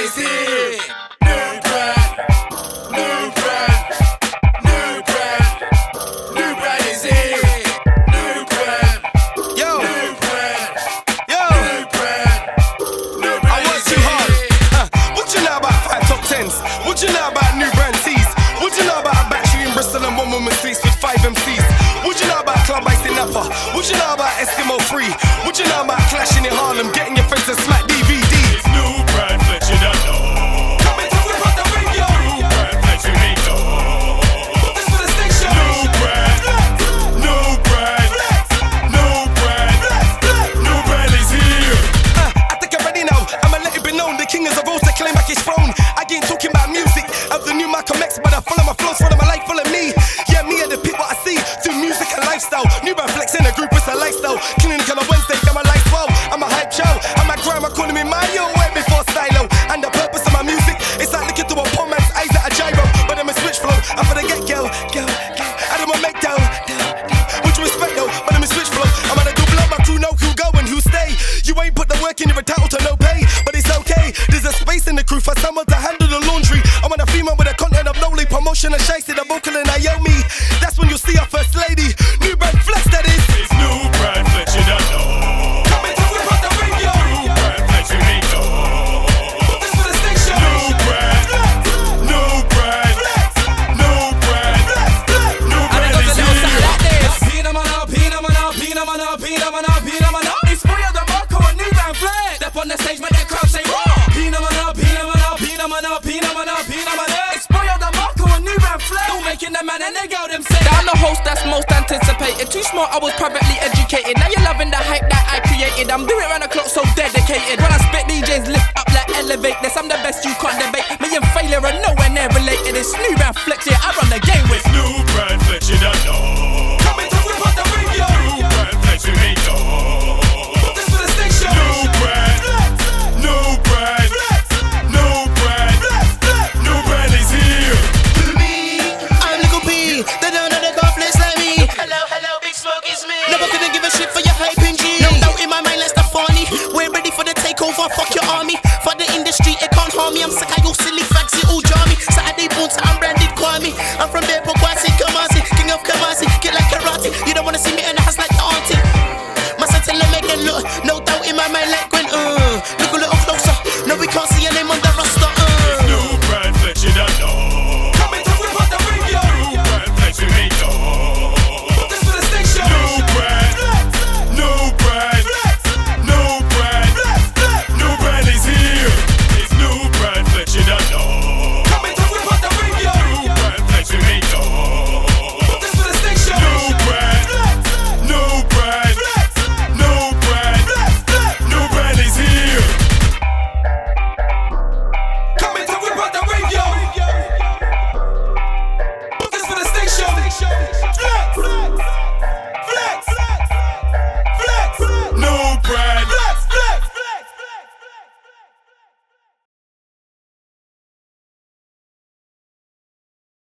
is here. New brand, new brand, new brand, new brand is here. New brand, Yo, new brand, yo, new brand, new brand. I work too hard. What you know about 5 top 10s? What you know about new brand tees? What you know about a battery in Bristol and one woman streets with 5 MCs? What you know about Club Ice in Napa? What you know about Eskimo Free? What you know about clashing in Harlem, getting your friends to smack DVDs? It's new brand flex, you don't know. Coming to whip out the radio. New brand flex, you need to. Put this for the station. New brand, new brand, new brand, new brand is here. I think I'm ready now. I'ma let it be known. The king is a rose to claim back his throne. I ain't talking about music of the new Malcolm X, but I follow my flows, follow my life, follow me. Yeah, me and the people I see through music and lifestyle. New brand flex in a group, it's a lifestyle. Clinical on Wednesday, got my life well. I'm a hype show. I'm a grandma calling me Mario way before stylo. And the purpose of my music is like looking through a poor man's eyes at a gyro. But I'm a switch flow. I'm for the get girl. I don't want make down. Would you respect though? But I'm a switch flow. I'm on a double up. My crew know who go and who stay. You ain't put the work in, you're entitled to no pay. But it's okay. There's a space in the crew for someone to handle the laundry. I want a female with a content of lowly promotion and shiesty, the vocal and Naomi. That's when you'll see our first lady. New brand flex, that is. It's new brand flex, you don't know. Coming to whip out the radio. New brand flex, you need to. Put this for the station. New brand, new brand, new brand, new brand is here. It's Boy of the Marco and new brand flag. Step on the stage, make that crowd say raw. Pina mana, pina mana, pina mana, pina mana, pina mana. It's Boy of the Marco and new brand flag. Still making them man and they go them say. I'm the host that's most anticipated. Too smart, I was privately educated. Now you're loving the hype that I created. I'm doing round the clock, so dedicated. When I spit, DJs lift up like elevate. This I'm the best, you can't debate. Me and failure are nowhere near related. It's new brand flex, yeah, I run the game with. It's new brand flex, you don't know. Coming to whip out the radio. New brand flex, you need to. Put this for the station. New brand, new brand, new brand, new brand is here. I'm Little P, they don't know they got flex like me. Hello, hello, Big Smoke, it's me. Never gonna give a shit for your hype and G. No doubt in my mind, let's not funny. We're ready for the takeover, fuck your army. For the industry, it can't harm me. I'm sick of you silly facts, you all jar me. Saturday bones, I'm branded Kwame. I'm from there.